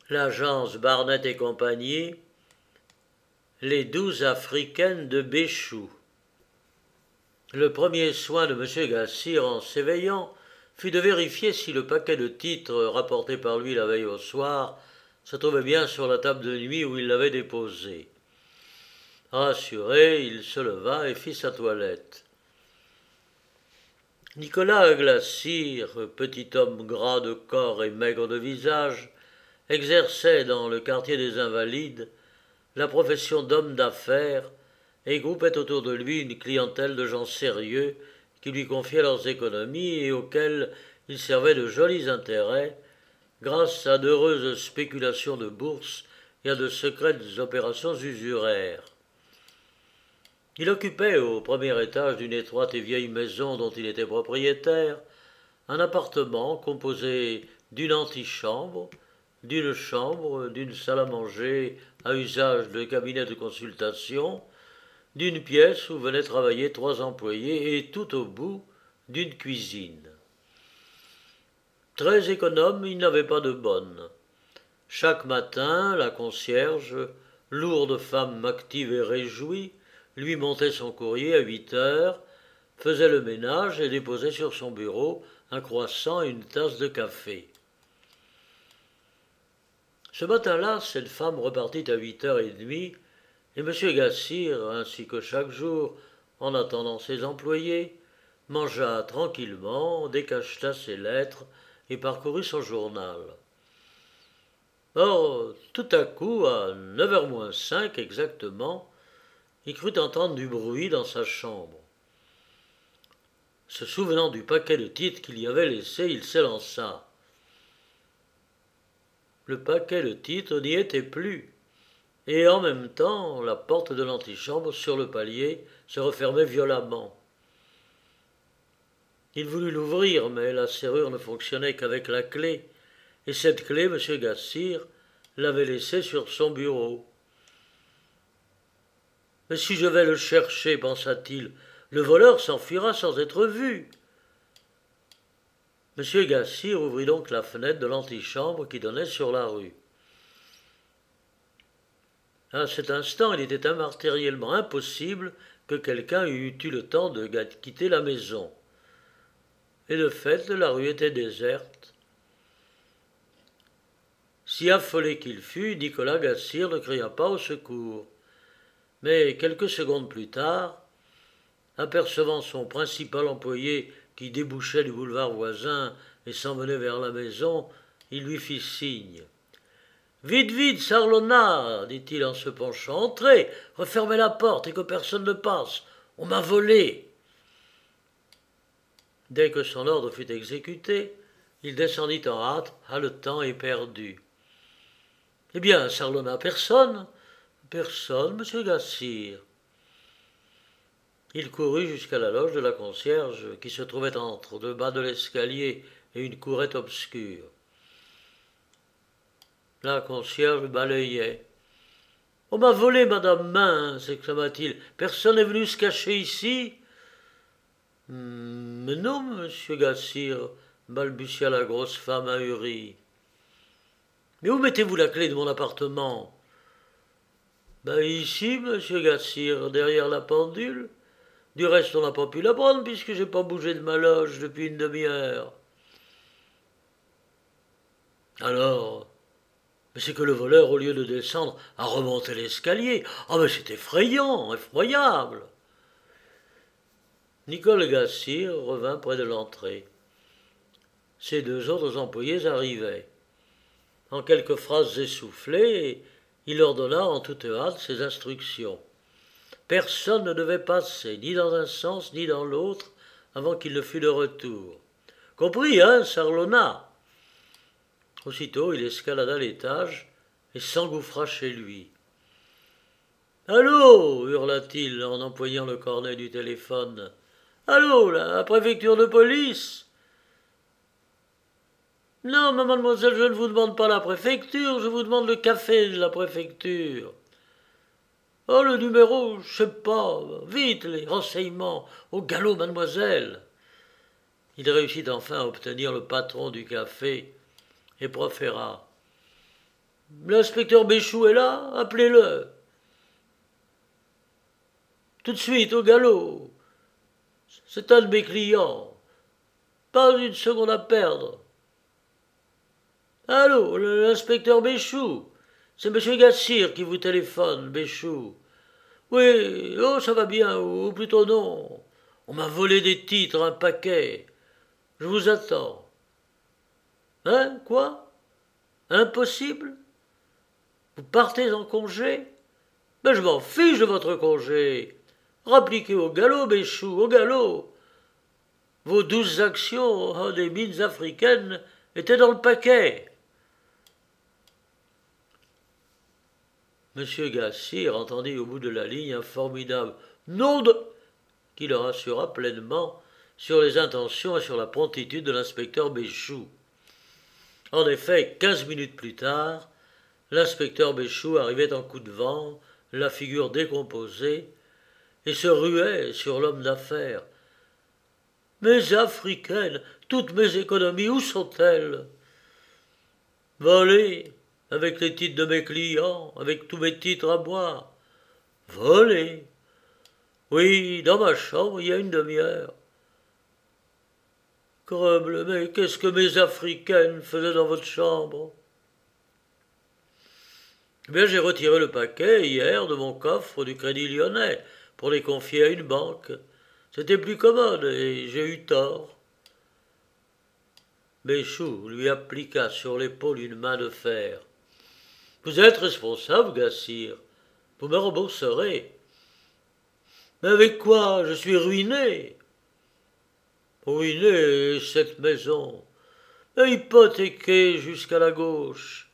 L'agence Barnett et compagnie, les 12 africaines de Béchou. Le premier soin de M. Gassir en s'éveillant fut de vérifier si le paquet de titres rapporté par lui la veille au soir se trouvait bien sur la table de nuit où il l'avait déposé. Rassuré, il se leva et fit sa toilette. Nicolas Glassir, petit homme gras de corps et maigre de visage, exerçait dans le quartier des Invalides la profession d'homme d'affaires et groupait autour de lui une clientèle de gens sérieux qui lui confiaient leurs économies et auxquels il servait de jolis intérêts grâce à d'heureuses spéculations de bourse et à de secrètes opérations usuraires. Il occupait au premier étage d'une étroite et vieille maison dont il était propriétaire un appartement composé d'une antichambre, d'une chambre, d'une salle à manger à usage de cabinet de consultation, d'une pièce où venaient travailler 3 employés et tout au bout d'une cuisine. Très économe, il n'avait pas de bonne. Chaque matin, la concierge, lourde femme active et réjouie, lui montait son courrier à 8 heures, faisait le ménage et déposait sur son bureau un croissant et une tasse de café. Ce matin-là, cette femme repartit à 8h30 et M. Gassir, ainsi que chaque jour, en attendant ses employés, mangea tranquillement, décacheta ses lettres et parcourut son journal. Or, tout à coup, à 9h moins 5 exactement, il crut entendre du bruit dans sa chambre. Se souvenant du paquet de titres qu'il y avait laissé, il s'élança. Le paquet de titres n'y était plus, et en même temps, la porte de l'antichambre sur le palier se refermait violemment. Il voulut l'ouvrir, mais la serrure ne fonctionnait qu'avec la clé, et cette clé, M. Gassir l'avait laissée sur son bureau. « Mais si je vais le chercher, pensa-t-il, le voleur s'enfuira sans être vu. » M. Gassir ouvrit donc la fenêtre de l'antichambre qui donnait sur la rue. À cet instant, il était immatériellement impossible que quelqu'un eût eu le temps de quitter la maison. Et de fait, la rue était déserte. Si affolé qu'il fût, Nicolas Gassir ne cria pas au secours. Mais quelques secondes plus tard, apercevant son principal employé qui débouchait du boulevard voisin et s'en venait vers la maison, il lui fit signe. « Vite, vite, Sarlona » dit-il en se penchant. « Entrez, refermez la porte et que personne ne passe. On m'a volé !» Dès que son ordre fut exécuté, il descendit en hâte, haletant et perdu. « Eh bien, Sarlona, personne ?»« Personne, monsieur Gassir. » Il courut jusqu'à la loge de la concierge qui se trouvait entre le bas de l'escalier et une courette obscure. La concierge balayait. « On m'a volé, madame Main !» s'exclama-t-il. « Personne n'est venu se cacher ici ?»« Mais non, monsieur Gassir, » balbutia la grosse femme ahurie. « Mais où mettez-vous la clé de mon appartement ?»« Ici, monsieur Gassir, derrière la pendule. Du reste, on n'a pas pu la prendre puisque j'ai pas bougé de ma loge depuis une demi-heure. » Alors, mais c'est que le voleur, au lieu de descendre, a remonté l'escalier. Ah, mais c'est effrayant, effroyable. Nicolas Gassir revint près de l'entrée. Ses 2 autres employés arrivaient. En quelques phrases essoufflées, il leur donna en toute hâte ses instructions. Personne ne devait passer, ni dans un sens ni dans l'autre, avant qu'il ne fût de retour. « Compris, hein, Sarlona ?» Aussitôt, il escalada l'étage et s'engouffra chez lui. « Allô » hurla-t-il en empoignant le cornet du téléphone. « Allô, la préfecture de police ?»« Non, mademoiselle, je ne vous demande pas la préfecture, je vous demande le café de la préfecture. »« Oh, le numéro, je sais pas. Vite, les renseignements. Au galop, mademoiselle. » Il réussit enfin à obtenir le patron du café et proféra. L'inspecteur Béchou est là, appelez-le. Tout de suite, au galop. C'est un de mes clients. Pas une seconde à perdre. Allô, l'inspecteur Béchou. C'est monsieur Gassir qui vous téléphone, Béchou. Oui, oh, ça va bien, ou plutôt non. On m'a volé des titres, un paquet. Je vous attends. Hein, quoi? Impossible? Vous partez en congé? Mais je m'en fiche de votre congé. Rappliquez au galop, Béchou, au galop. Vos 12 actions des mines africaines étaient dans le paquet. Monsieur Gassir entendit au bout de la ligne un formidable nom de qui le rassura pleinement sur les intentions et sur la promptitude de l'inspecteur Béchou. En effet, 15 minutes plus tard, l'inspecteur Béchou arrivait en coup de vent, la figure décomposée, et se ruait sur l'homme d'affaires. Mes africaines, toutes mes économies, où sont-elles? Volées, avec les titres de mes clients, avec tous mes titres à moi. Volées. Oui, dans ma chambre, il y a une demi-heure. Creble, mais qu'est-ce que mes africaines faisaient dans votre chambre? Eh bien, j'ai retiré le paquet hier de mon coffre du Crédit Lyonnais pour les confier à une banque. C'était plus commode et j'ai eu tort. Béchou lui appliqua sur l'épaule une main de fer. Vous êtes responsable, Gassir. Vous me rembourserez. Mais avec quoi? Je suis ruiné. Ruiné, cette maison. Hypothéquée jusqu'à la gauche.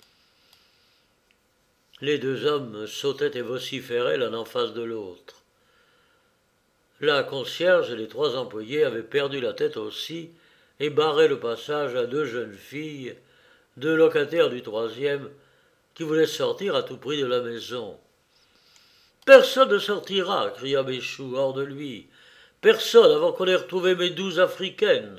Les deux hommes sautaient et vociféraient l'un en face de l'autre. La concierge et les trois employés avaient perdu la tête aussi et barré le passage à deux jeunes filles, deux locataires du troisième, qui voulaient sortir à tout prix de la maison. Personne ne sortira, cria Béchou hors de lui. Personne avant qu'on ait retrouvé mes 12 africaines.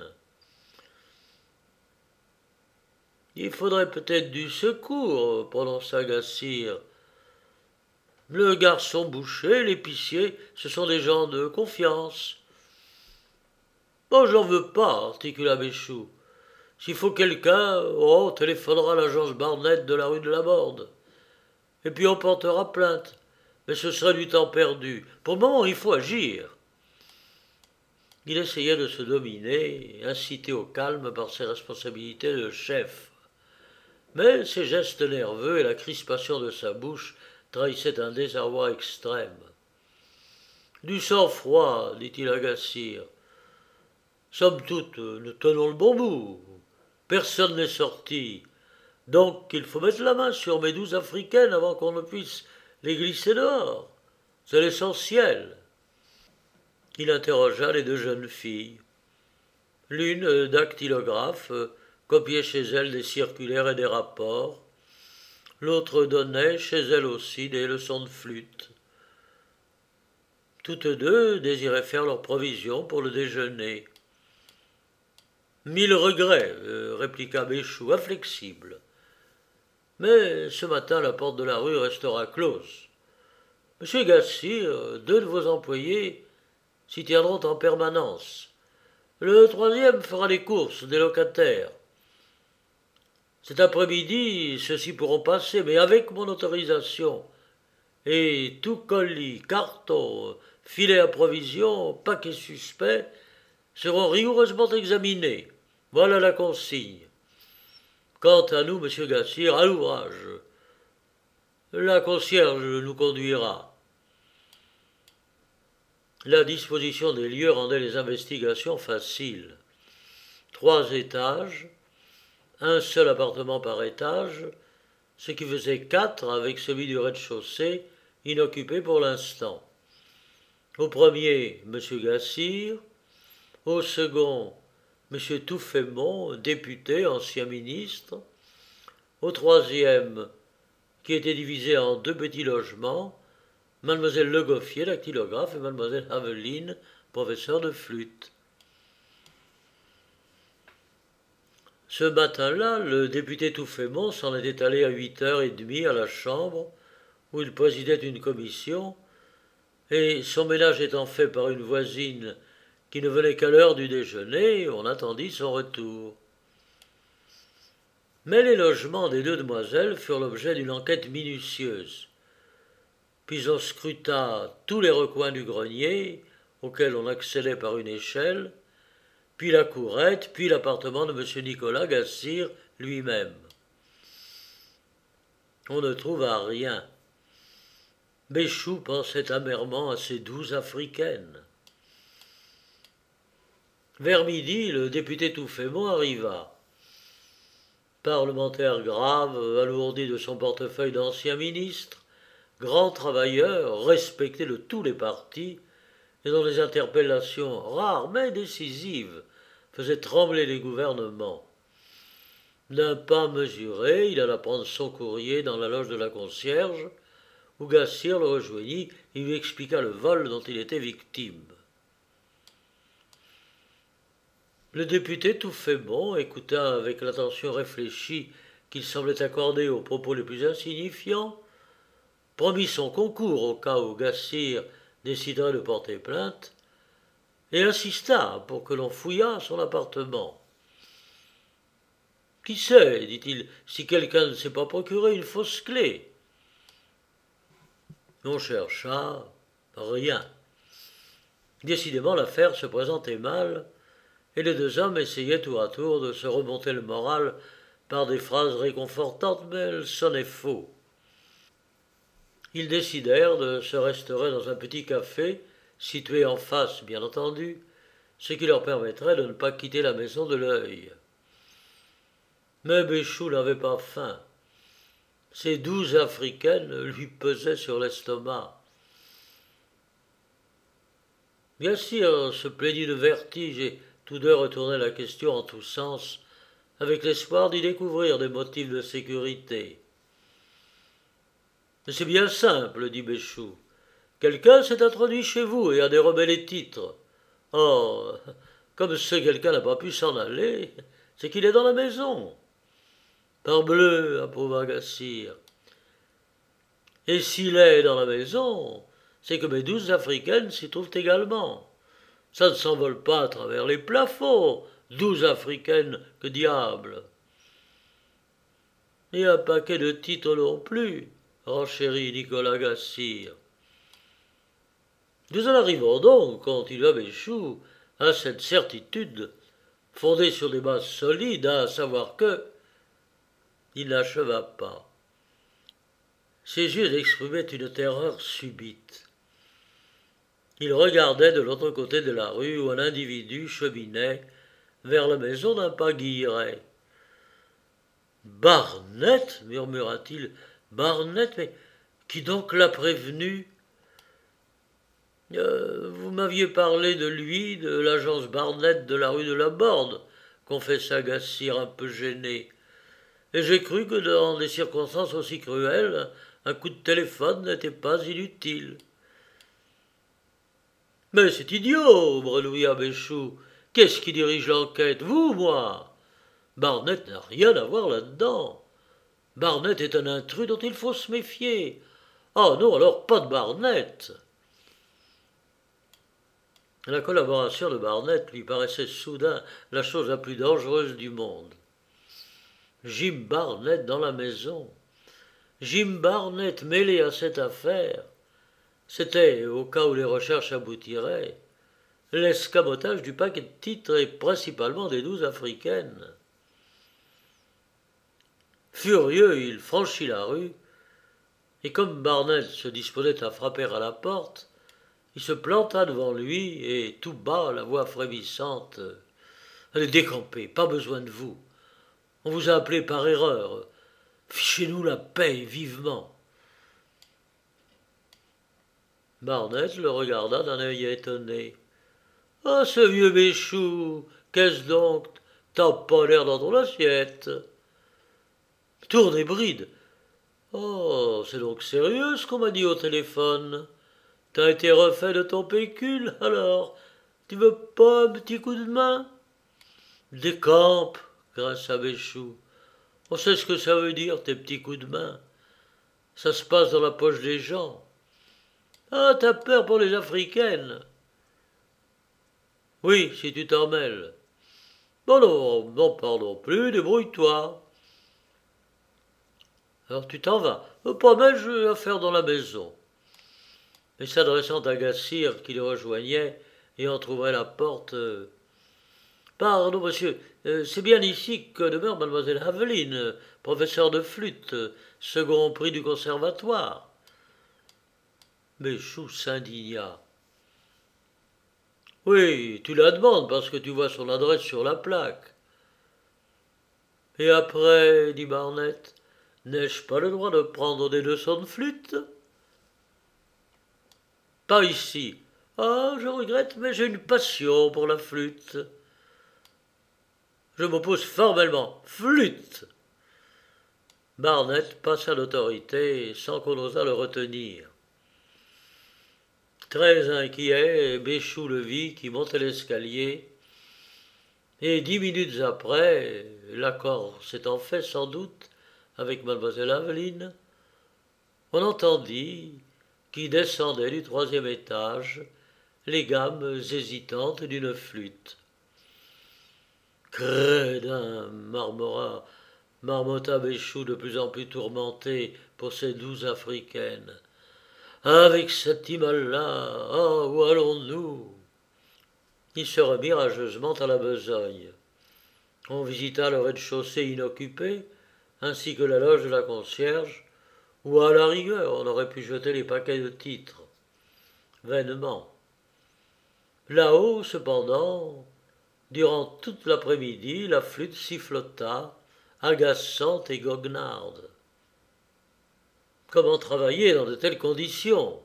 Il faudrait peut-être du secours, prononça Gassir. Le garçon boucher, l'épicier, ce sont des gens de confiance. Bon, j'en veux pas, articula Béchou. S'il faut quelqu'un, on téléphonera à l'agence Barnett de la rue de la Borde. Et puis on portera plainte. Mais ce serait du temps perdu. Pour le moment, il faut agir. Il essayait de se dominer, incité au calme par ses responsabilités de chef. Mais ses gestes nerveux et la crispation de sa bouche trahissaient un désarroi extrême. Du sang-froid, dit-il à Gassir. Somme toute, nous tenons le bon bout. Personne n'est sorti. Donc il faut mettre la main sur mes 12 africaines avant qu'on ne puisse les glisser dehors. C'est l'essentiel. Il interrogea les deux jeunes filles. L'une, dactylographe, copiait chez elle des circulaires et des rapports. L'autre donnait, chez elle aussi, des leçons de flûte. Toutes deux désiraient faire leurs provisions pour le déjeuner. Mille regrets, répliqua Béchou, inflexible. Mais ce matin, la porte de la rue restera close. Monsieur Gassir, deux de vos employés s'y tiendront en permanence. Le troisième fera les courses des locataires. Cet après-midi, ceux-ci pourront passer, mais avec mon autorisation. Et tout colis, carton, filet à provisions, paquet suspect seront rigoureusement examinés. Voilà la consigne. Quant à nous, monsieur Gassir, à l'ouvrage. La concierge nous conduira. La disposition des lieux rendait les investigations faciles. 3 étages, un seul appartement par étage, ce qui faisait 4 avec celui du rez-de-chaussée, inoccupé pour l'instant. Au premier, M. Gassir, au second, M. Touffemont, député, ancien ministre, au troisième, qui était divisé en 2 petits logements, Mademoiselle Legoffier, dactylographe, et Mademoiselle Aveline, professeur de flûte. Ce matin-là, le député Touffémont s'en était allé à 8h30 à la Chambre, où il présidait une commission, et son ménage étant fait par une voisine qui ne venait qu'à l'heure du déjeuner, on attendit son retour. Mais les logements des deux demoiselles furent l'objet d'une enquête minutieuse. Puis on scruta tous les recoins du grenier, auquel on accédait par une échelle, puis la courette, puis l'appartement de M. Nicolas Gassire lui-même. On ne trouva rien. Béchou pensait amèrement à ces 12 africaines. Vers midi, le député Touffémont arriva. Parlementaire grave, alourdi de son portefeuille d'ancien ministre, grand travailleur, respecté de tous les partis, et dont les interpellations rares mais décisives faisaient trembler les gouvernements. D'un pas mesuré, il alla prendre son courrier dans la loge de la concierge, où Gassire le rejoignit et lui expliqua le vol dont il était victime. Le député Touffémont écouta avec l'attention réfléchie qu'il semblait accorder aux propos les plus insignifiants, promit son concours au cas où Gassire déciderait de porter plainte, et insista pour que l'on fouillât son appartement. Qui sait, dit-il, si quelqu'un ne s'est pas procuré une fausse clé. On chercha, rien. Décidément, l'affaire se présentait mal, et les deux hommes essayaient tour à tour de se remonter le moral par des phrases réconfortantes, mais elles sonnaient faux. Ils décidèrent de se restaurer dans un petit café, situé en face, bien entendu, ce qui leur permettrait de ne pas quitter la maison de l'œil. Mais Béchou n'avait pas faim. Ces 12 africaines lui pesaient sur l'estomac. Gassire se plaignit de vertige et tous deux retournaient la question en tous sens, avec l'espoir d'y découvrir des motifs de sécurité. « Mais c'est bien simple, dit Béchou. Quelqu'un s'est introduit chez vous et a dérobé les titres. Or, comme ce quelqu'un n'a pas pu s'en aller, c'est qu'il est dans la maison. » Parbleu, approuva Gassire. Et s'il est dans la maison, c'est que mes 12 africaines s'y trouvent également. Ça ne s'envole pas à travers les plafonds, 12 africaines, que diable. Et un paquet de titres non plus, renchérit Nicolas Gassire. Nous en arrivons donc, continua Béchou, à cette certitude, fondée sur des bases solides, à savoir que... Il n'acheva pas. Ses yeux exprimaient une terreur subite. Il regardait de l'autre côté de la rue où un individu cheminait vers la maison d'un pas guilleret. « Barnett » murmura-t-il. « Barnett, mais qui donc l'a prévenu ?»« Vous m'aviez parlé de lui, de l'agence Barnett de la rue de la Borde, » confessa Gassire un peu gêné. « Et j'ai cru que dans des circonstances aussi cruelles, un coup de téléphone n'était pas inutile. » « Mais c'est idiot, bredouilla Béchou. Qu'est-ce qui dirige l'enquête, vous ou moi? Barnett n'a rien à voir là-dedans. Barnett est un intrus dont il faut se méfier. Ah non, alors pas de Barnett. » La collaboration de Barnett lui paraissait soudain la chose la plus dangereuse du monde. Jim Barnett dans la maison. Jim Barnett mêlé à cette affaire. C'était, au cas où les recherches aboutiraient, l'escamotage du paquet de titres et principalement des 12 africaines. Furieux, il franchit la rue, et comme Barnett se disposait à frapper à la porte, il se planta devant lui et tout bas, la voix frémissante. « Allez décamper, pas besoin de vous. On vous a appelé par erreur. Fichez-nous la paix vivement. » Barnett le regarda d'un œil étonné. « Ah, ce vieux Béchou, qu'est-ce donc? T'as pas l'air dans ton assiette. » « Tourne et bride. Oh, c'est donc sérieux ce qu'on m'a dit au téléphone. T'as été refait de ton pécule, alors? Tu veux pas un petit coup de main? Décampe, grinça Béchou. On sait ce que ça veut dire, tes petits coups de main. Ça se passe dans la poche des gens. Ah, t'as peur pour les Africaines. Oui, si tu t'en mêles. Bon, non, n'en parle non plus, débrouille-toi. Alors tu t'en vas. Pas mal, j'ai affaire dans la maison. Et s'adressant à Gassir, qui le rejoignait et entrouvrait la porte, Pardon, monsieur, c'est bien ici que demeure mademoiselle Aveline, professeure de flûte, second prix du conservatoire. Béchou s'indigna. Oui, tu la demandes parce que tu vois son adresse sur la plaque. Et après, dit Barnett, n'ai-je pas le droit de prendre des leçons de flûte? Pas ici. Ah, je regrette, mais j'ai une passion pour la flûte. Je m'oppose formellement. Flûte! Barnett passa l'autorité sans qu'on osât le retenir. Très inquiet, Béchou le vit qui montait l'escalier, et 10 minutes après, l'accord s'étant fait sans doute avec mademoiselle Aveline, on entendit, qui descendait du 3e étage, les gammes hésitantes d'une flûte. Crédin, marmotta Béchou de plus en plus tourmenté pour ces douces africaines. Avec cet imal-là, ah, où allons-nous? Il se remit rageusement à la besogne. On visita le rez-de-chaussée inoccupé, ainsi que la loge de la concierge, où à la rigueur on aurait pu jeter les paquets de titres. Vainement. Là-haut, cependant, durant toute l'après-midi, la flûte sifflota, agaçante et goguenarde. Comment travailler dans de telles conditions?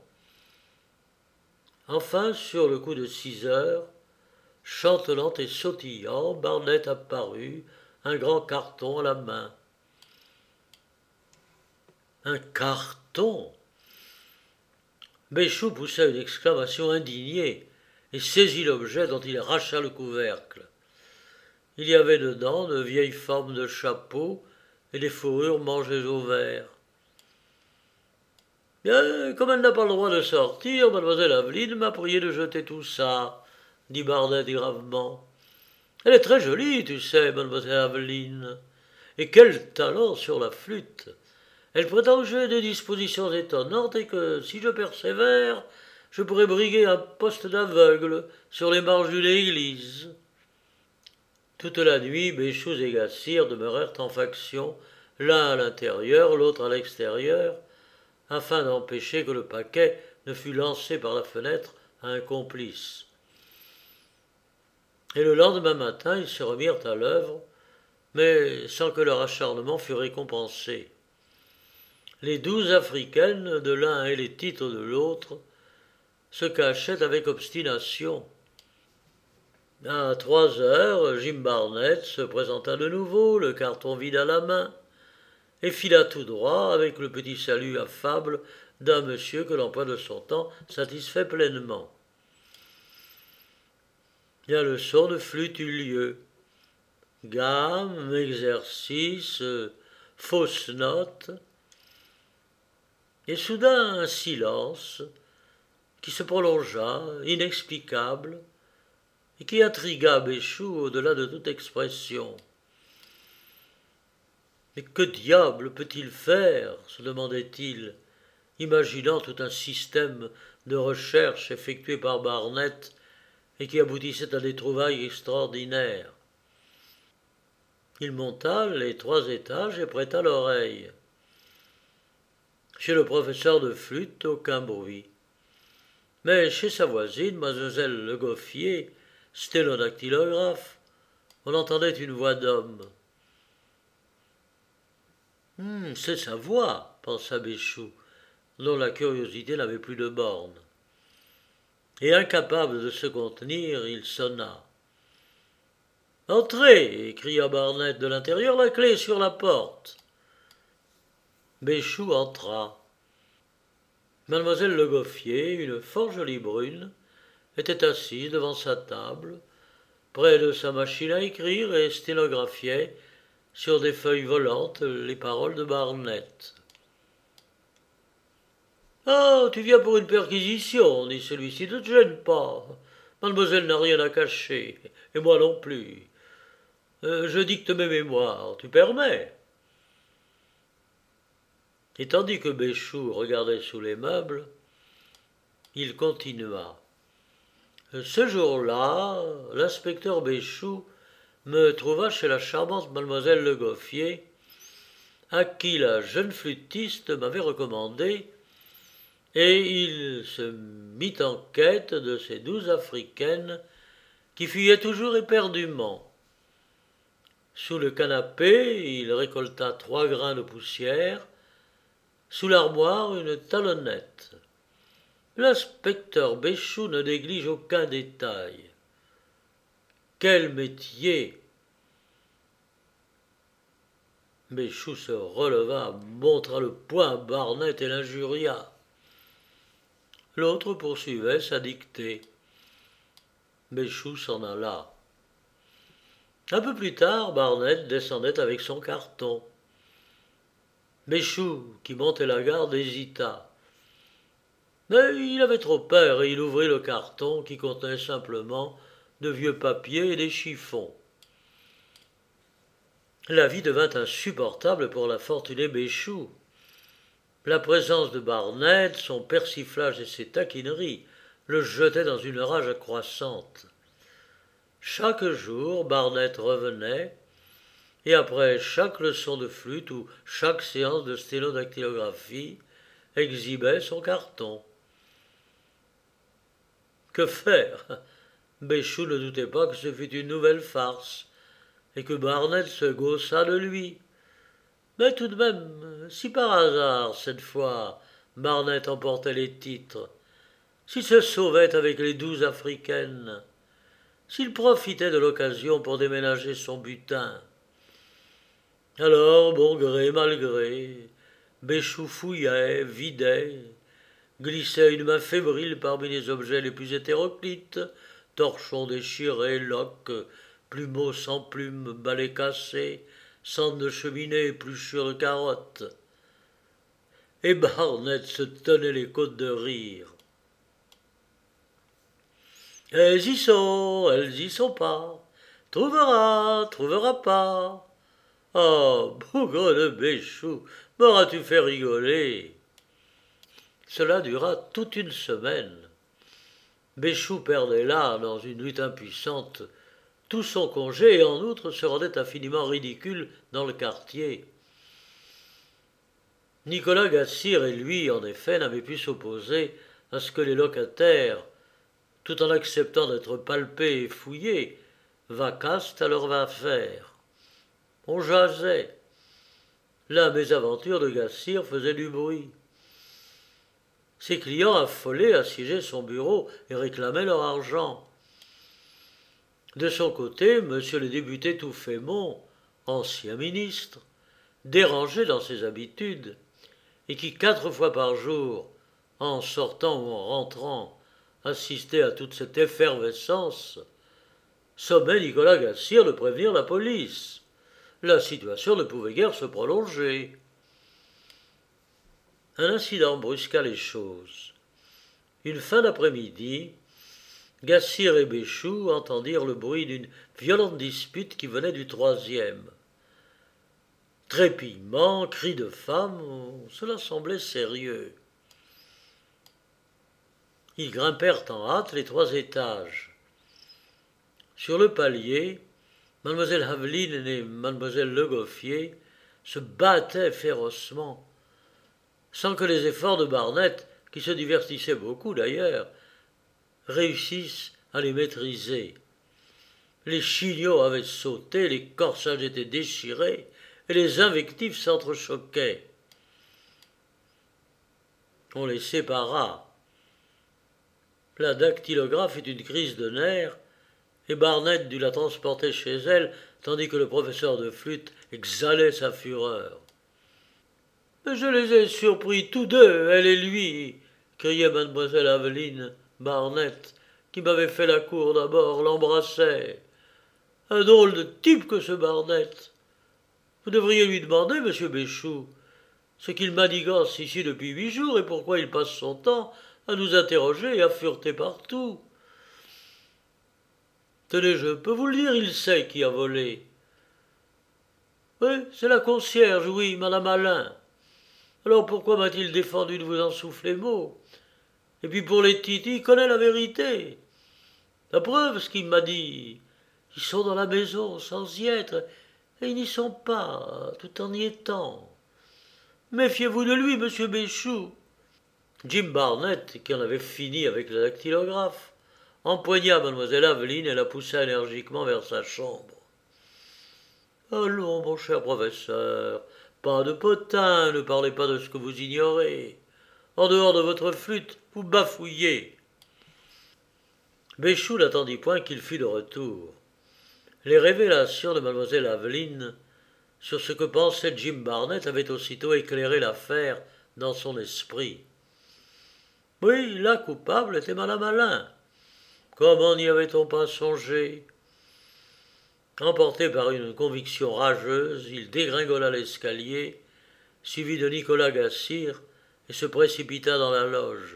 Enfin, sur le coup de 6 heures, chantelant et sautillant, Barnett apparut, un grand carton à la main. Un carton? Béchou poussa une exclamation indignée et saisit l'objet dont il arracha le couvercle. Il y avait dedans de vieilles formes de chapeaux et des fourrures mangées au vert. Bien, comme elle n'a pas le droit de sortir, mademoiselle Aveline m'a prié de jeter tout ça, dit Barnett gravement. Elle est très jolie, tu sais, mademoiselle Aveline. Et quel talent sur la flûte! Elle prétend que j'ai des dispositions étonnantes et que, si je persévère, je pourrais briguer un poste d'aveugle sur les marges d'une église. Toute la nuit, Béchou et Gassir demeurèrent en faction, l'un à l'intérieur, l'autre à l'extérieur, afin d'empêcher que le paquet ne fût lancé par la fenêtre à un complice. Et le lendemain matin, ils se remirent à l'œuvre, mais sans que leur acharnement fût récompensé. Les 12 africaines de l'un et les titres de l'autre se cachaient avec obstination. À 3 heures, Jim Barnett se présenta de nouveau, le carton vide à la main, et fila tout droit avec le petit salut affable d'un monsieur que l'emploi de son temps satisfait pleinement. La leçon de flûte eut lieu. Gamme, exercice, fausses notes, et soudain un silence qui se prolongea, inexplicable, et qui intrigua Béchou au-delà de toute expression. Mais que diable peut-il faire? Se demandait-il, imaginant tout un système de recherche effectué par Barnett et qui aboutissait à des trouvailles extraordinaires. Il monta les 3 étages et prêta l'oreille. Chez le professeur de flûte, aucun bruit. Mais chez sa voisine, mademoiselle Le Goffier, stélodactylographe, on entendait une voix d'homme. C'est sa voix, pensa Béchou, dont la curiosité n'avait plus de bornes. Et incapable de se contenir, il sonna. Entrez, cria Barnett de l'intérieur, la clé est sur la porte. Béchou entra. Mademoiselle Le Goffier, une fort jolie brune, était assise devant sa table, près de sa machine à écrire et sténographiait sur des feuilles volantes les paroles de Barnett. « Ah, tu viens pour une perquisition, dit celui-ci, ne te gêne pas. Mademoiselle n'a rien à cacher, et moi non plus. Je dicte mes mémoires, tu permets ?» Et tandis que Béchou regardait sous les meubles, il continua. « Ce jour-là, l'inspecteur Béchou me trouva chez la charmante mademoiselle Le Goffier, à qui la jeune flûtiste m'avait recommandé, et il se mit en quête de ces 12 africaines qui fuyaient toujours éperdument. Sous le canapé, il récolta 3 grains de poussière, sous l'armoire une talonnette. L'inspecteur Béchou ne néglige aucun détail. Quel métier! Béchou se releva, montra le poing à Barnett et l'injuria. L'autre poursuivait sa dictée. Béchou s'en alla. Un peu plus tard, Barnett descendait avec son carton. Béchou, qui montait la garde, hésita. Mais il avait trop peur et il ouvrit le carton qui contenait simplement de vieux papiers et des chiffons. La vie devint insupportable pour la fortunée Béchou. La présence de Barnett, son persiflage et ses taquineries le jetaient dans une rage croissante. Chaque jour, Barnett revenait, et après chaque leçon de flûte ou chaque séance de sténodactylographie, exhibait son carton. Que faire? Béchou ne doutait pas que ce fût une nouvelle farce, et que Barnett se gaussât de lui. Mais tout de même, si par hasard, cette fois, Barnett emportait les titres, s'il se sauvait avec les 12 africaines, s'il profitait de l'occasion pour déménager son butin, alors, bon gré, mal gré, Béchou fouillait, vidait, glissait une main fébrile parmi les objets les plus hétéroclites, torchons déchirés, loques, plumeaux sans plumes, balais cassés, cendres de cheminée, épluchures de carottes. Et Barnett se tenait les côtes de rire. Elles y sont pas. Trouvera pas. Oh, bougre de Béchou, m'auras-tu fait rigoler? Cela dura toute une semaine. Béchou perdait là, dans une lutte impuissante, tout son congé et en outre se rendait infiniment ridicule dans le quartier. Nicolas Gassir et lui, en effet, n'avaient pu s'opposer à ce que les locataires, tout en acceptant d'être palpés et fouillés, vaquassent à leurs affaires. On jasait. La mésaventure de Gassir faisait du bruit. Ses clients affolés assiégeaient son bureau et réclamaient leur argent. De son côté, M. le député Touffémont, ancien ministre, dérangé dans ses habitudes, et qui 4 fois par jour, en sortant ou en rentrant, assistait à toute cette effervescence, sommait Nicolas Gassir de prévenir la police. La situation ne pouvait guère se prolonger. Un incident brusqua les choses. Une fin d'après-midi, Gassir et Béchou entendirent le bruit d'une violente dispute qui venait du 3e. Trépillements, cris de femmes, cela semblait sérieux. Ils grimpèrent en hâte les 3 étages. Sur le palier, Mademoiselle Aveline et Mademoiselle Le Goffier se battaient férocement, sans que les efforts de Barnett, qui se divertissait beaucoup d'ailleurs, réussissent à les maîtriser. Les chignots avaient sauté, les corsages étaient déchirés, et les invectives s'entrechoquaient. On les sépara. La dactylographe eut une crise de nerfs, et Barnett dut la transporter chez elle, tandis que le professeur de flûte exhalait sa fureur. « Mais je les ai surpris tous deux, elle et lui !» criait mademoiselle Aveline. Barnett, qui m'avait fait la cour d'abord, l'embrassait. Un drôle de type que ce Barnett. Vous devriez lui demander, monsieur Béchou, ce qu'il manigance ici depuis 8 jours et pourquoi il passe son temps à nous interroger et à fureter partout. Tenez, je peux vous le dire, il sait qui a volé. Oui, c'est la concierge, oui, madame Alain. Alors pourquoi m'a-t-il défendu de vous en souffler mot? Et puis pour les titres, il connaît la vérité. La preuve, ce qu'il m'a dit. Ils sont dans la maison sans y être, et ils n'y sont pas, tout en y étant. Méfiez-vous de lui, monsieur Béchou. Jim Barnett, qui en avait fini avec le dactylographe, empoigna mademoiselle Aveline et la poussa énergiquement vers sa chambre. Allons, mon cher professeur, pas de potin, ne parlez pas de ce que vous ignorez. En dehors de votre flûte, vous bafouillez. Béchou n'attendit point qu'il fût de retour. Les révélations de mademoiselle Aveline sur ce que pensait Jim Barnett avaient aussitôt éclairé l'affaire dans son esprit. Oui, la coupable était madame Alain. Comment n'y avait-on pas songé? Emporté par une conviction rageuse, il dégringola l'escalier, suivi de Nicolas Gassir, et se précipita dans la loge.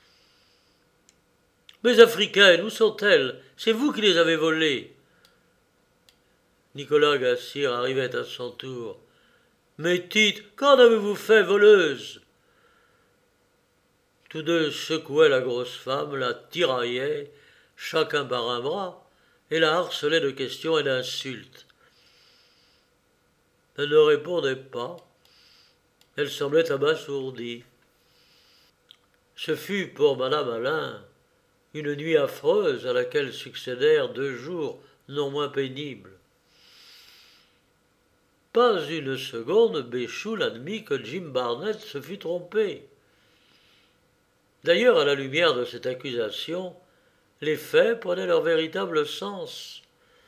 Mes africaines, où sont-elles? C'est vous qui les avez volées. Nicolas Gassir arrivait à son tour. Mes titres, qu'en avez-vous fait, voleuse? Tous deux secouaient la grosse femme, la tiraillaient, chacun par un bras, et la harcelaient de questions et d'insultes. Elle ne répondait pas. Elle semblait abasourdie. Ce fut pour madame Alain une nuit affreuse à laquelle succédèrent 2 jours non moins pénibles. Pas une seconde Béchou n'admit que Jim Barnett se fût trompé. D'ailleurs, à la lumière de cette accusation, les faits prenaient leur véritable sens.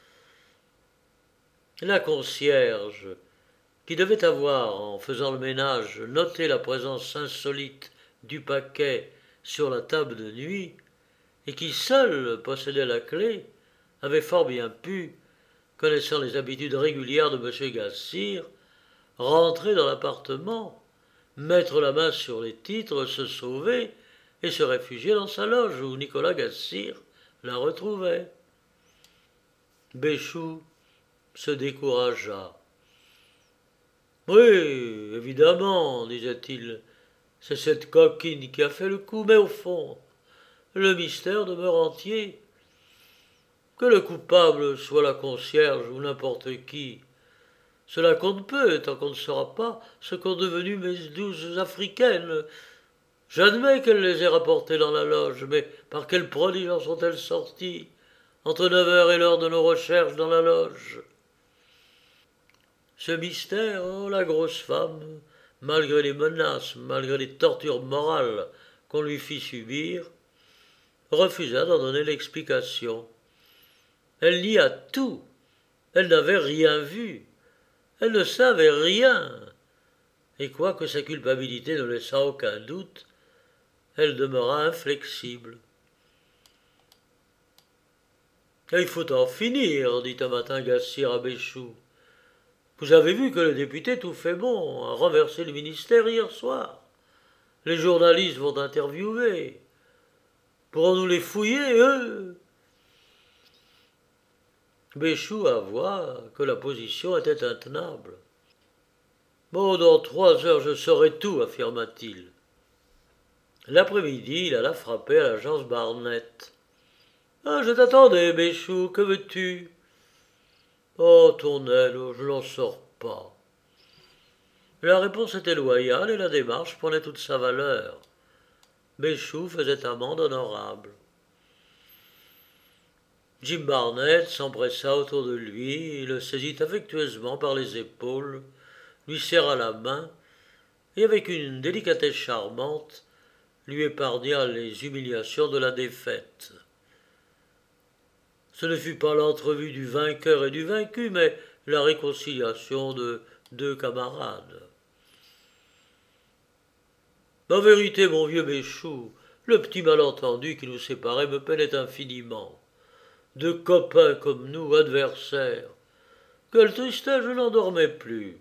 La concierge, qui devait avoir, en faisant le ménage, noté la présence insolite du paquet sur la table de nuit, et qui seule possédait la clé, avait fort bien pu, connaissant les habitudes régulières de M. Gassir, rentrer dans l'appartement, mettre la main sur les titres, se sauver et se réfugier dans sa loge où Nicolas Gassir la retrouvait. Béchou se découragea. Oui, évidemment, disait-il, c'est cette coquine qui a fait le coup, mais au fond, le mystère demeure entier. Que le coupable soit la concierge ou n'importe qui, cela compte peu tant qu'on ne saura pas ce qu'ont devenu mes 12 africaines. J'admets qu'elle les ait rapportées dans la loge, mais par quel prodige en sont-elles sorties, entre 9 heures et l'heure de nos recherches dans la loge? Ce mystère, oh, la grosse femme, malgré les menaces, malgré les tortures morales qu'on lui fit subir, refusa d'en donner l'explication. Elle nia tout, elle n'avait rien vu, elle ne savait rien, et quoique sa culpabilité ne laissât aucun doute, elle demeura inflexible. « Il faut en finir, dit un matin Gassir à Béchou. Vous avez vu que le député Touffet-Bon a renversé le ministère hier soir. Les journalistes vont interviewer. Pourrons-nous les fouiller, eux ?» Béchou avoua que la position était intenable. « Bon, dans 3 heures, je saurai tout, affirma-t-il. L'après-midi, il alla frapper à l'agence Barnett. « Ah, je t'attendais, Béchou, que veux-tu ?»« Oh, ton aile, je n'en sors pas. » La réponse était loyale et la démarche prenait toute sa valeur. Béchou faisait amende honorable. Jim Barnett s'empressa autour de lui, le saisit affectueusement par les épaules, lui serra la main, et avec une délicatesse charmante, lui épargna les humiliations de la défaite. Ce ne fut pas l'entrevue du vainqueur et du vaincu, mais la réconciliation de 2 camarades. En vérité, mon vieux Béchou, le petit malentendu qui nous séparait me peinait infiniment. Deux copains comme nous, adversaires. Quelle tristesse, je n'en dormais plus.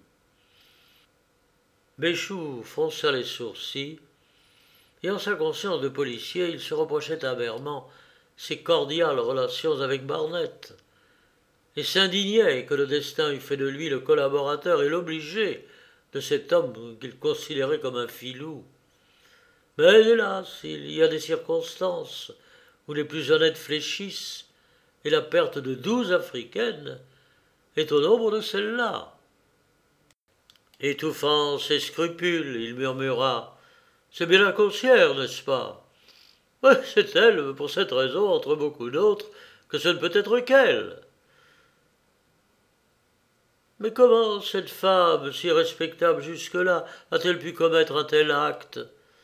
Béchou fronça les sourcils, et en sa conscience de policier, il se reprochait amèrement ses cordiales relations avec Barnett, et s'indignait que le destin eût fait de lui le collaborateur et l'obligé de cet homme qu'il considérait comme un filou. Mais hélas, il y a des circonstances où les plus honnêtes fléchissent, et la perte de 12 africaines est au nombre de celles-là. Étouffant ses scrupules, il murmura « C'est bien la concierge, n'est-ce pas ?»« Ouais, c'est elle, pour cette raison, entre beaucoup d'autres, que ce ne peut être qu'elle. » Mais comment cette femme, si respectable jusque-là, a-t-elle pu commettre un tel acte?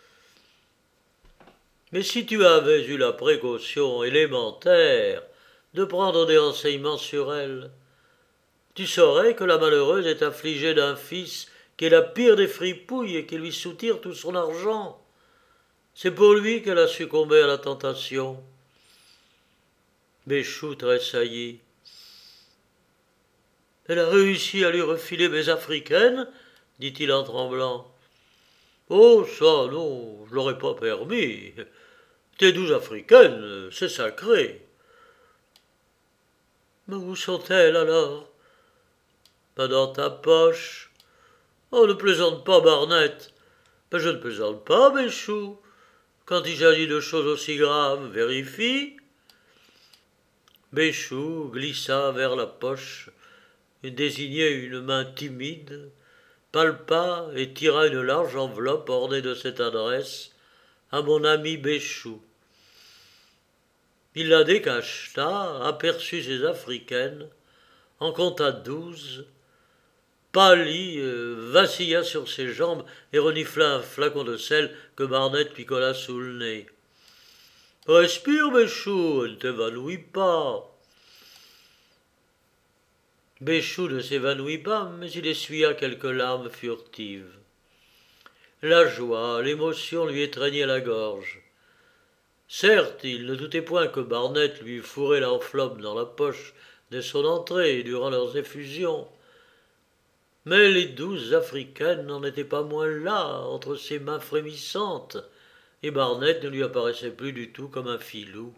Mais si tu avais eu la précaution élémentaire de prendre des renseignements sur elle, tu saurais que la malheureuse est affligée d'un fils qui est la pire des fripouilles et qui lui soutire tout son argent. C'est pour lui qu'elle a succombé à la tentation. Béchou tressaillit. Elle a réussi à lui refiler mes africaines, dit-il en tremblant. Oh, ça, non, je l'aurais pas permis. Tes 12 africaines, c'est sacré. Mais où sont-elles alors? Pas dans ta poche. Oh, ne plaisante pas, Barnett. Mais je ne plaisante pas, Béchou. Quand il s'agit de choses aussi graves, vérifie. Béchou glissa vers la poche, désignait une main timide, palpa et tira une large enveloppe ornée de cette adresse à mon ami Béchou. Il la décacheta, aperçut ses africaines, en compta 12, pâlit, vacilla sur ses jambes et renifla un flacon de sel que Barnett lui colla sous le nez. « Respire, Béchou, ne t'évanouis pas. » Béchou ne s'évanouit pas, mais il essuya quelques larmes furtives. La joie, l'émotion lui étreignaient la gorge. Certes, il ne doutait point que Barnett lui eût fourré l'enveloppe dans la poche dès son entrée durant leurs effusions. Mais les 12 africaines n'en étaient pas moins là, entre ses mains frémissantes, et Barnett ne lui apparaissait plus du tout comme un filou.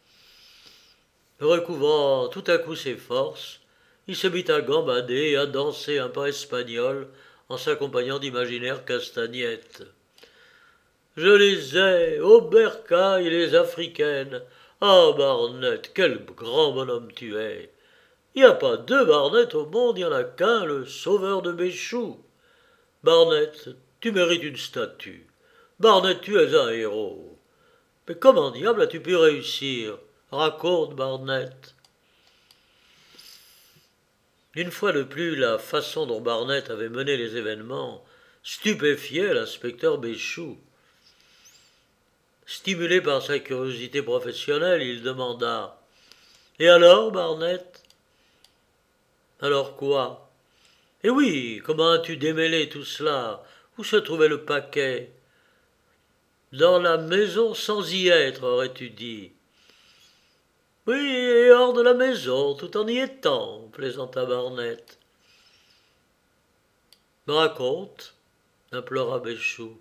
Recouvrant tout à coup ses forces, il se mit à gambader et à danser un pas espagnol en s'accompagnant d'imaginaires castagnettes. « Je les ai, au bercail, les africaines. Ah, Barnett, quel grand bonhomme tu es! Il n'y a pas 2 Barnett au monde, il n'y en a qu'un, le sauveur de Béchou. Barnett, tu mérites une statue. Barnett, tu es un héros. Mais comment diable as-tu pu réussir? Raconte, Barnett. » Une fois de plus, la façon dont Barnett avait mené les événements stupéfiait l'inspecteur Béchou. Stimulé par sa curiosité professionnelle, il demanda « Et alors, Barnett ?»« Alors quoi? Eh oui, comment as-tu démêlé tout cela? Où se trouvait le paquet? » ?»« Dans la maison sans y être, aurais-tu dit. »« Oui, et hors de la maison, tout en y étant, » plaisanta Barnett. « Raconte, » implora Béchou.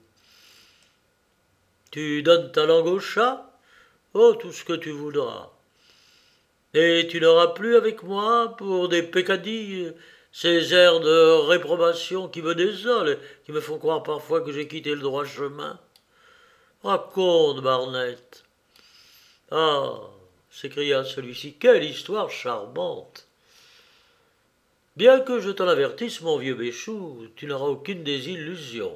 « Tu donnes ta langue au chat? Oh, tout ce que tu voudras. Et tu n'auras plus avec moi pour des peccadilles, ces airs de réprobation qui me désolent et qui me font croire parfois que j'ai quitté le droit chemin. Raconte, Barnett. »« Ah, s'écria celui-ci, quelle histoire charmante! Bien que je t'en avertisse, mon vieux Béchou, tu n'auras aucune désillusion.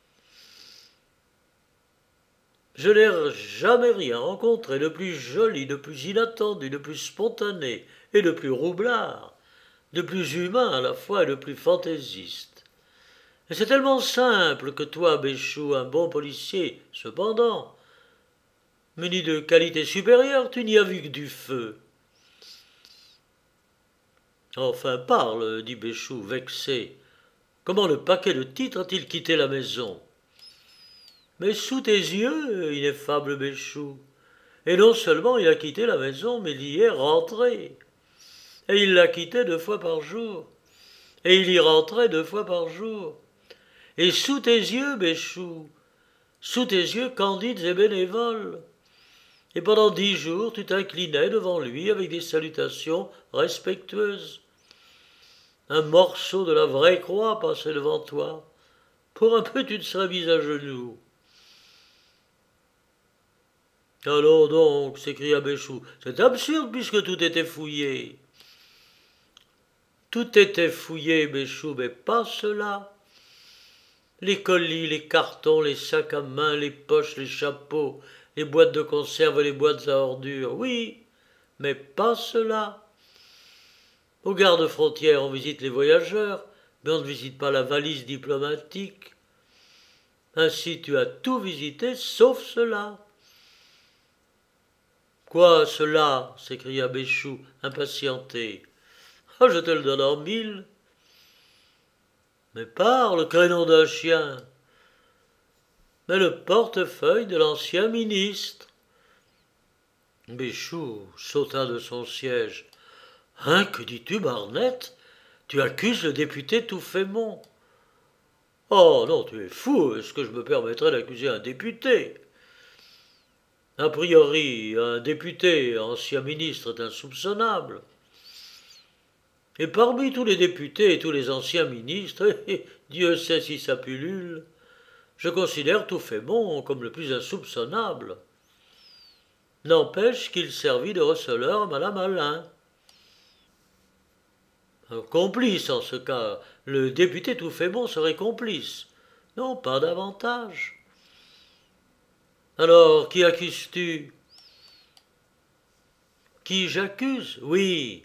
Je n'ai jamais rien rencontré de plus joli, de plus inattendu, de plus spontané et de plus roublard, de plus humain à la fois et de plus fantaisiste. Et c'est tellement simple que toi, Béchou, un bon policier, cependant, muni de qualités supérieures, tu n'y as vu que du feu. Enfin parle, dit Béchou, vexé. Comment le paquet de titres a-t-il quitté la maison? Mais sous tes yeux, ineffable Béchou, Et non seulement il a quitté la maison, mais il y est rentré. Et il la quittait 2 fois par jour. Et il y rentrait 2 fois par jour. Et sous tes yeux, Béchou, sous tes yeux candides et bénévoles. Et pendant 10 jours, tu t'inclinais devant lui avec des salutations respectueuses. Un morceau de la vraie croix passait devant toi. Pour un peu, tu te serais mis à genoux. Allons donc, s'écria Béchou, c'est absurde puisque tout était fouillé. Tout était fouillé, Béchou, mais pas cela. Les colis, les cartons, les sacs à main, les poches, les chapeaux, les boîtes de conserve, les boîtes à ordures, oui, mais pas cela. Aux gardes-frontières, on visite les voyageurs, mais on ne visite pas la valise diplomatique. Ainsi tu as tout visité sauf cela. Quoi, cela s'écria Béchou, impatienté. Ah, je te le donne en 1000. Mais parle, crénom d'un chien. Mais le portefeuille de l'ancien ministre. Béchou sauta de son siège. Hein, que dis-tu, Barnett? Tu accuses le député Touffémont. Oh non, tu es fou, est-ce que je me permettrais d'accuser un député? A priori, un député, ancien ministre, est insoupçonnable. Et parmi tous les députés et tous les anciens ministres, Dieu sait si ça pullule, je considère Touffémont comme le plus insoupçonnable. N'empêche qu'il servit de receleur à Madame Alain. Un complice en ce cas, le député Touffémont serait complice. Non, pas davantage. Alors, qui accuses-tu? Qui j'accuse? Oui.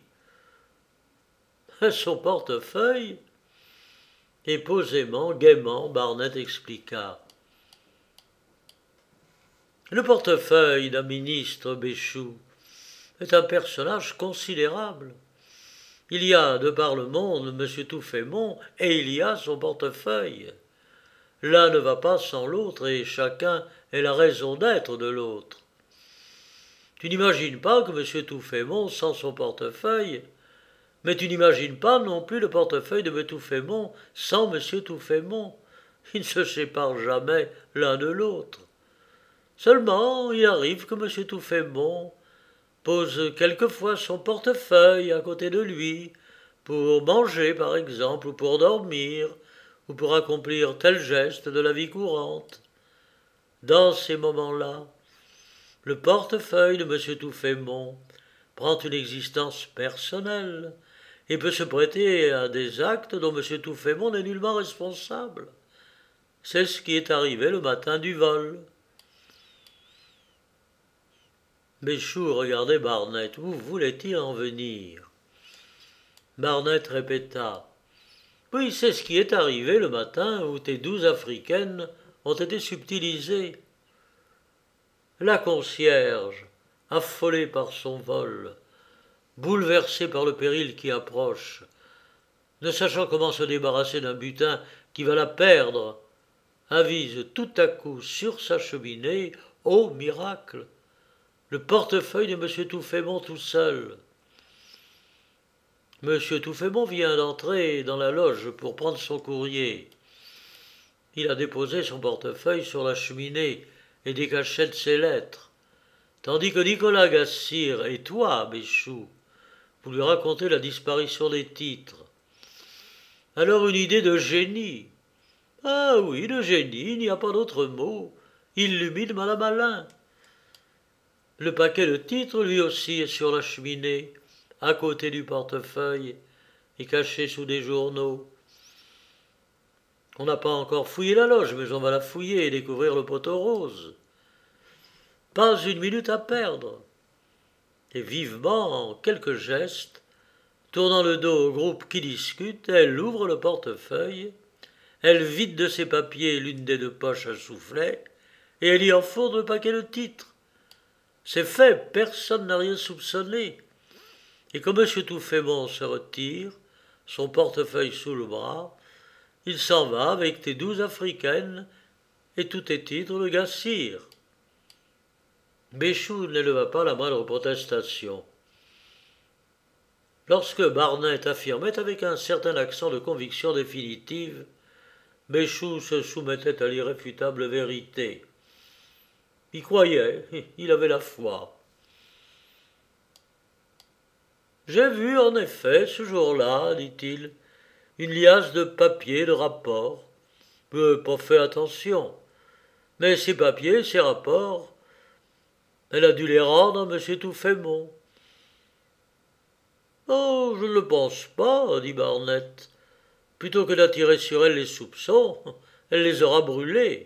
Son portefeuille? Et posément, gaiement, Barnett expliqua. Le portefeuille d'un ministre, Béchou, est un personnage considérable. Il y a, de par le monde, M. Touffémont, et il y a son portefeuille. L'un ne va pas sans l'autre, et chacun est la raison d'être de l'autre. Tu n'imagines pas que M. Touffémont sans son portefeuille, mais tu n'imagines pas non plus le portefeuille de M. Touffémont sans M. Touffémont. Ils ne se séparent jamais l'un de l'autre. Seulement, il arrive que M. Touffémont pose quelquefois son portefeuille à côté de lui, pour manger par exemple, ou pour dormir, ou pour accomplir tel geste de la vie courante. Dans ces moments-là, le portefeuille de M. Touffémont prend une existence personnelle et peut se prêter à des actes dont M. Touffémont n'est nullement responsable. C'est ce qui est arrivé le matin du vol. Béchou regardait Barnett. Où voulait-il en venir? Barnett répéta. Oui, c'est ce qui est arrivé le matin où tes 12 africaines ont été subtilisées. La concierge, affolée par son vol, bouleversée par le péril qui approche, ne sachant comment se débarrasser d'un butin qui va la perdre, avise tout à coup sur sa cheminée, ô miracle, le portefeuille de M. Touffémont tout seul. M. Touffémont vient d'entrer dans la loge pour prendre son courrier. Il a déposé son portefeuille sur la cheminée et décachette ses lettres, tandis que Nicolas Gassire et toi, Béchou, vous lui racontez la disparition des titres. Alors une idée de génie. Ah oui, de génie, il n'y a pas d'autre mot. Illumine Madame Alain. Le paquet de titres, lui aussi, est sur la cheminée, à côté du portefeuille, et caché sous des journaux. On n'a pas encore fouillé la loge, mais on va la fouiller et découvrir le poteau rose. Pas une minute à perdre. Et vivement, en quelques gestes, tournant le dos au groupe qui discute, elle ouvre le portefeuille, elle vide de ses papiers l'une des 2 poches à soufflet, et elle y enfourne le paquet de titres. C'est fait, personne n'a rien soupçonné. Et comme M. Touffémont se retire, son portefeuille sous le bras, il s'en va avec tes 12 africaines et tous tes titres de Gassire. Béchou n'éleva pas la moindre protestation. Lorsque Barnett affirmait avec un certain accent de conviction définitive, Béchou se soumettait à l'irréfutable vérité. Il croyait, il avait la foi. J'ai vu en effet ce jour-là, dit-il, une liasse de papiers, de rapports. Je n'ai pas fait attention. Mais ces papiers, ces rapports, elle a dû les rendre à M. Touffémont. Oh, je ne le pense pas, dit Barnett. Plutôt que d'attirer sur elle les soupçons, elle les aura brûlés.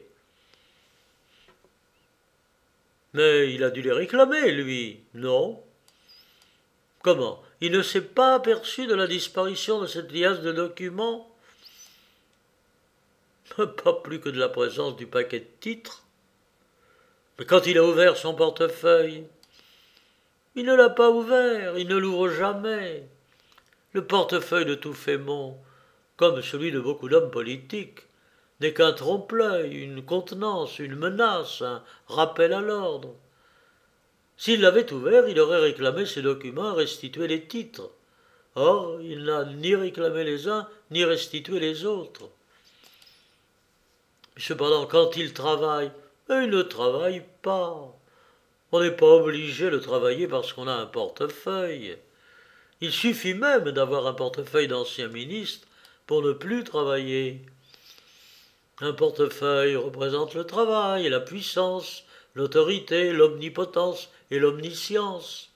Mais il a dû les réclamer, lui, non? Comment? Il ne s'est pas aperçu de la disparition de cette liasse de documents? Pas plus que de la présence du paquet de titres. Mais quand il a ouvert son portefeuille, il ne l'a pas ouvert, il ne l'ouvre jamais. Le portefeuille de Touffémont, comme celui de beaucoup d'hommes politiques, n'est qu'un trompe-l'œil, une contenance, une menace, un rappel à l'ordre. S'il l'avait ouvert, il aurait réclamé ses documents et restitué les titres. Or, il n'a ni réclamé les uns, ni restitué les autres. Cependant, quand il travaille, il ne travaille pas. On n'est pas obligé de travailler parce qu'on a un portefeuille. Il suffit même d'avoir un portefeuille d'ancien ministre pour ne plus travailler. Un portefeuille représente le travail, la puissance, l'autorité, l'omnipotence et l'omniscience.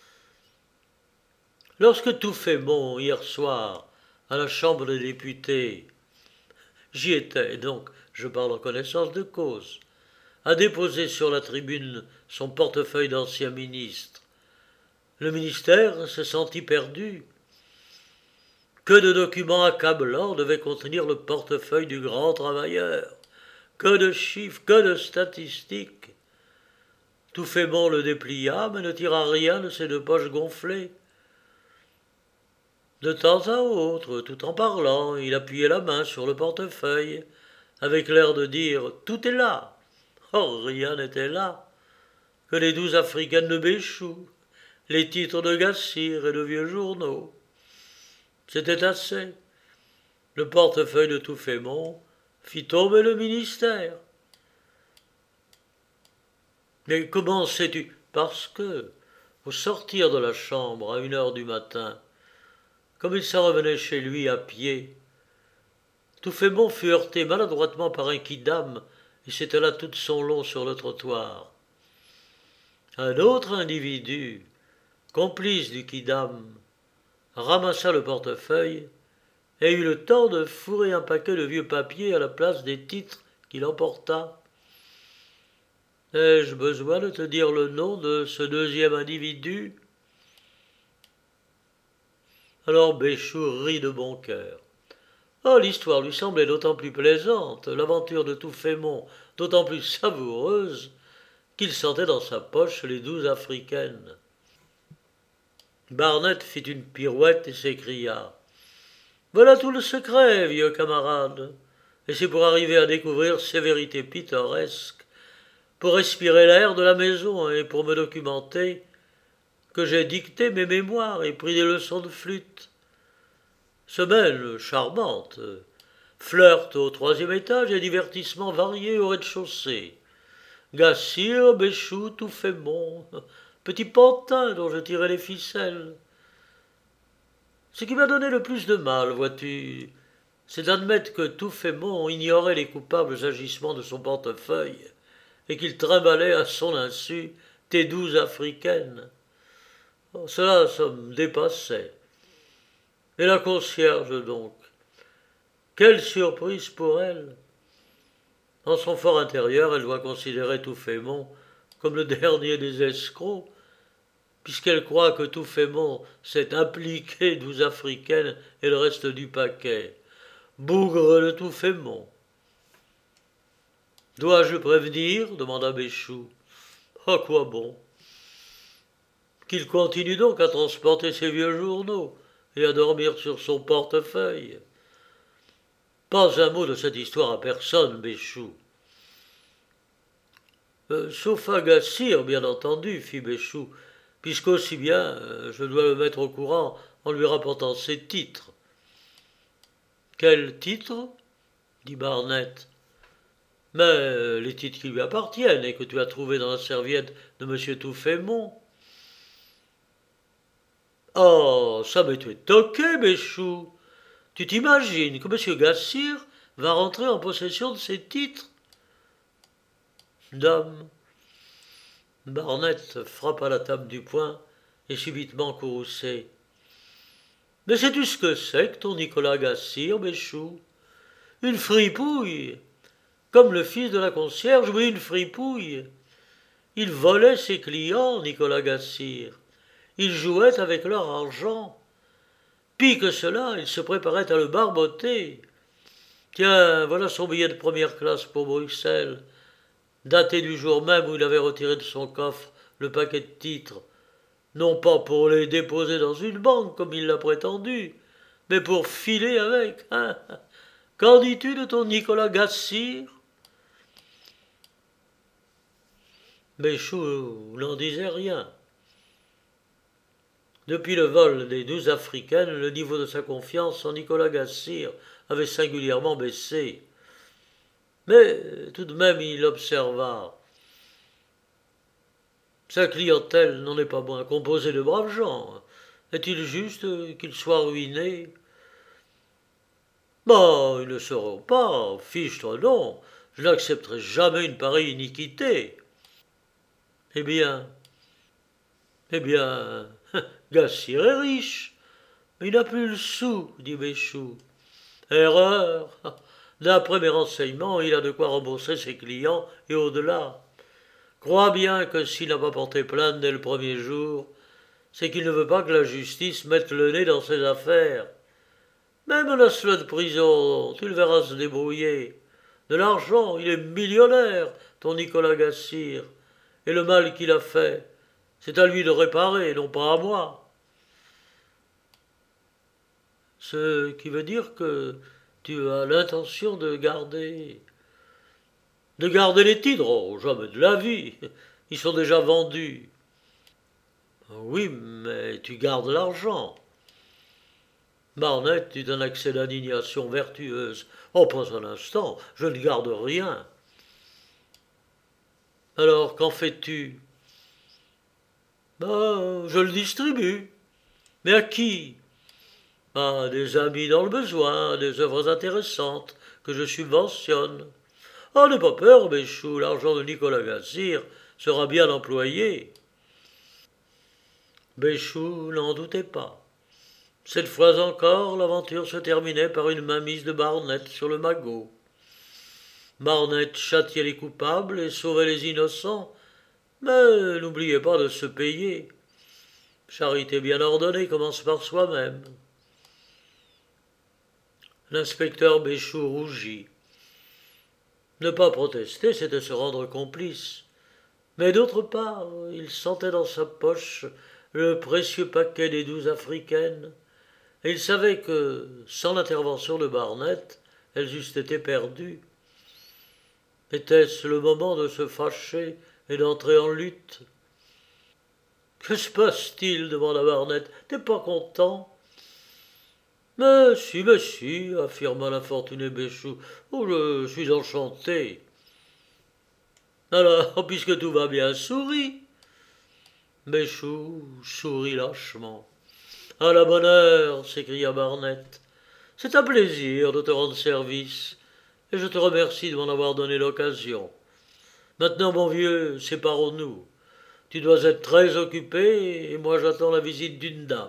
Lorsque Touffémont, hier soir, à la Chambre des députés, j'y étais, donc je parle en connaissance de cause, a déposé sur la tribune son portefeuille d'ancien ministre, le ministère s'est senti perdu. Que de documents accablants devaient contenir le portefeuille du grand travailleur. Que de chiffres, que de statistiques. Touffémont le déplia, mais ne tira rien de ses deux poches gonflées. De temps à autre, tout en parlant, il appuyait la main sur le portefeuille, avec l'air de dire « Tout est là ». Or, rien n'était là, que les 12 africaines de Béchou, les titres de Gassir et de vieux journaux. C'était assez. Le portefeuille de Touffémont fit tomber le ministère. Mais comment sais-tu? Parce que, au sortir de la chambre à 1 heure du matin, comme il s'en revenait chez lui à pied, Touffémont fut heurté maladroitement par un quidam et s'étala tout de son long sur le trottoir. Un autre individu, complice du quidam, ramassa le portefeuille et eut le temps de fourrer un paquet de vieux papiers à la place des titres qu'il emporta. Ai-je besoin de te dire le nom de ce deuxième individu? Alors Béchou rit de bon cœur. Oh, l'histoire lui semblait d'autant plus plaisante, l'aventure de Touffémont d'autant plus savoureuse, qu'il sentait dans sa poche les 12 africaines. Barnett fit une pirouette et s'écria « Voilà tout le secret, vieux camarade, et c'est pour arriver à découvrir ces vérités pittoresques, pour respirer l'air de la maison et pour me documenter, que j'ai dicté mes mémoires et pris des leçons de flûte. Semaine charmante, flirt au 3e étage et divertissements variés au rez-de-chaussée. Gassir, Béchou, Touffémont, petit pantin dont je tirais les ficelles. Ce qui m'a donné le plus de mal, vois-tu, c'est d'admettre que Touffémont ignorait les coupables agissements de son portefeuille et qu'il trimballait à son insu tes 12 africaines. Cela me dépassait. Et la concierge, donc, quelle surprise pour elle! Dans son fort intérieur, elle doit considérer Touffémont comme le dernier des escrocs, puisqu'elle croit que Touffémont s'est impliqué 12 africaines et le reste du paquet. Bougre de Touffémont. Dois-je prévenir? Demanda Béchou. À quoi bon? Qu'il continue donc à transporter ses vieux journaux et à dormir sur son portefeuille. Pas un mot de cette histoire à personne, Béchou. Sauf Agassir, bien entendu, fit Béchou, puisqu'aussi bien je dois le mettre au courant en lui rapportant ses titres. Quels titres dit Barnett. Mais les titres qui lui appartiennent et que tu as trouvés dans la serviette de M. Touffémont. Oh, ça mais tu es toqué, Béchou. Tu t'imagines que M. Gassir va rentrer en possession de ses titres? Dame. Barnett frappa la table du poing et subitement courroucé. Mais sais-tu ce que c'est que ton Nicolas Gassir, Béchou? Une fripouille. Comme le fils de la concierge, oui, une fripouille. Il volait ses clients, Nicolas Gassir. Il jouait avec leur argent. Pis que cela, il se préparait à le barboter. Tiens, voilà son billet de première classe pour Bruxelles, daté du jour même où il avait retiré de son coffre le paquet de titres, non pas pour les déposer dans une banque comme il l'a prétendu, mais pour filer avec. Hein. Qu'en dis-tu de ton Nicolas Gassir? Béchou n'en disait rien. Depuis le vol des 12 Africaines, le niveau de sa confiance en Nicolas Gassir avait singulièrement baissé. Mais tout de même il observa. Sa clientèle n'en est pas moins composée de braves gens. Est-il juste qu'ils soient ruinés? Bah, ils ne seront pas, fichtre non. Je n'accepterai jamais une pareille iniquité. Eh bien, eh bien, Gassir est riche, mais il n'a plus le sou, dit Béchou. Erreur. D'après mes renseignements, il a de quoi rembourser ses clients et au-delà. Crois bien que s'il n'a pas porté plainte dès le premier jour, c'est qu'il ne veut pas que la justice mette le nez dans ses affaires. Mais menace-le de prison, tu le verras se débrouiller. De l'argent, il est millionnaire, ton Nicolas Gassir. Et le mal qu'il a fait, c'est à lui de réparer, non pas à moi. Ce qui veut dire que tu as l'intention de garder... De garder les titres? Oh, jamais de la vie. Ils sont déjà vendus. Oui, mais tu gardes l'argent. Barnett eut un accès d'indignation vertueuse. Oh, pas un instant, je ne garde rien. Alors, qu'en fais-tu? Ben, je le distribue. Mais à qui? À des amis dans le besoin, à des œuvres intéressantes que je subventionne. Oh, n'aie pas peur, Béchou, l'argent de Nicolas Gassir sera bien employé. Béchou n'en doutait pas. Cette fois encore, l'aventure se terminait par une mainmise de Barnett sur le magot. Barnett châtiait les coupables et sauvait les innocents, mais n'oubliez pas de se payer. Charité bien ordonnée commence par soi-même. L'inspecteur Béchou rougit. Ne pas protester, c'était se rendre complice. Mais d'autre part, il sentait dans sa poche le précieux paquet des 12 africaines, et il savait que, sans l'intervention de Barnett, elles eussent été perdues. Était-ce le moment de se fâcher et d'entrer en lutte? Que se passe-t-il demanda Barnett. T'es pas content? Mais si, affirma l'infortuné Béchou. Oh, je suis enchanté. Alors, puisque tout va bien, souris. Béchou sourit lâchement. À la bonne heure, s'écria Barnett. C'est un plaisir de te rendre service, et je te remercie de m'en avoir donné l'occasion. Maintenant, mon vieux, séparons-nous. Tu dois être très occupé, et moi j'attends la visite d'une dame.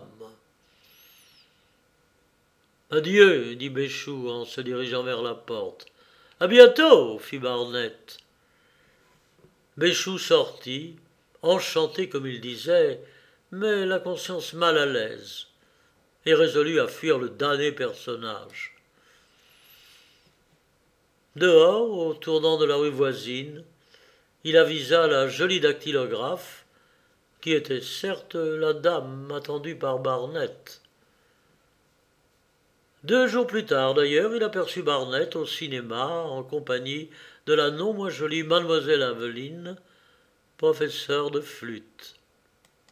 Adieu, dit Béchou en se dirigeant vers la porte. À bientôt, fit Barnett. Béchou sortit, enchanté comme il disait, mais la conscience mal à l'aise, et résolu à fuir le damné personnage. Dehors, au tournant de la rue voisine, il avisa la jolie dactylographe, qui était certes la dame attendue par Barnett. 2 jours plus tard, d'ailleurs, il aperçut Barnett au cinéma en compagnie de la non moins jolie mademoiselle Aveline professeur de flûte.